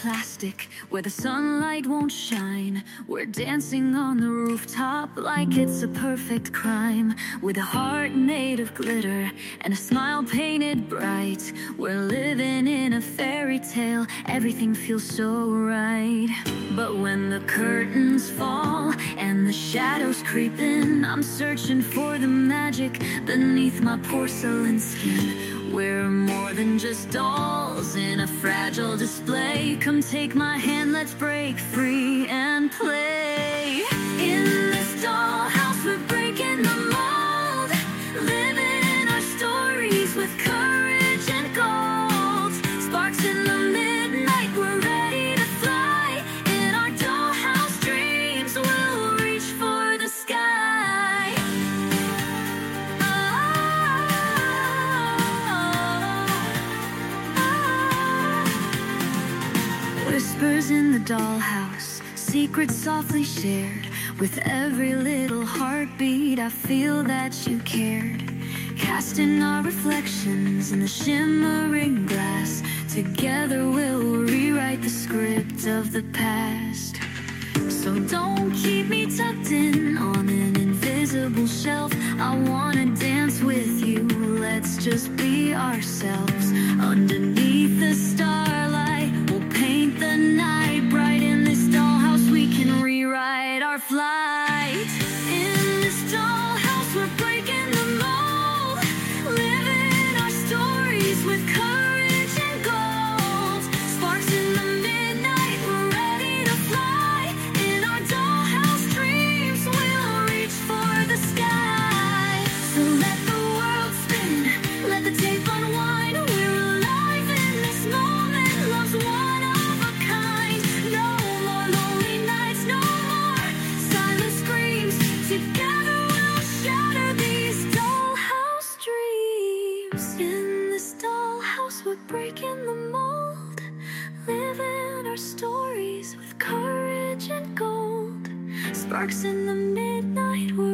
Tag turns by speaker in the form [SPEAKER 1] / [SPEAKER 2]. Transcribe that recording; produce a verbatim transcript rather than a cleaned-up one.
[SPEAKER 1] plastic, where the sunlight won't shine. We're dancing on the rooftop like it's a perfect crime. With a heart made of glitter and a smile painted bright. We're living in a fairy tale, everything feels so right. But when the curtains fall and the shadows creep in, I'm searching for the magic beneath my porcelain skin. We're more than just dolls in a fragile display. Come take my hand, let's break free and play. In this dollhouse we're breaking the mold, living our stories with courage and gold. Sparks in the midnight, we're ready to fly. In our dollhouse dreams, we'll reach for the sky. Whispers in the dollhouse, secrets softly shared. With every little heartbeat, I feel that you cared. Casting our reflections in the shimmering glass, together we'll rewrite the script of the past. So don't keep me tucked in on an invisible shelf. I wanna dance with you, let's just be ourselves. Underneath the starlight, we'll paint the night bright. In this dollhouse we can rewrite our flight. In this dollhouse we're breaking the mold, living our stories with courage and gold. Sparks in the midnight, we're ready to fly. In our dollhouse dreams, we'll reach for the sky. So let the world spin, let the tape unwind. We're alive in this moment, love's one of a kind. No more lonely nights, no more silent screams. Together we'll shatter these dollhouse dreams. In this dollhouse we're breaking the mold, living our stories with courage and gold. Sparks in the midnight, we're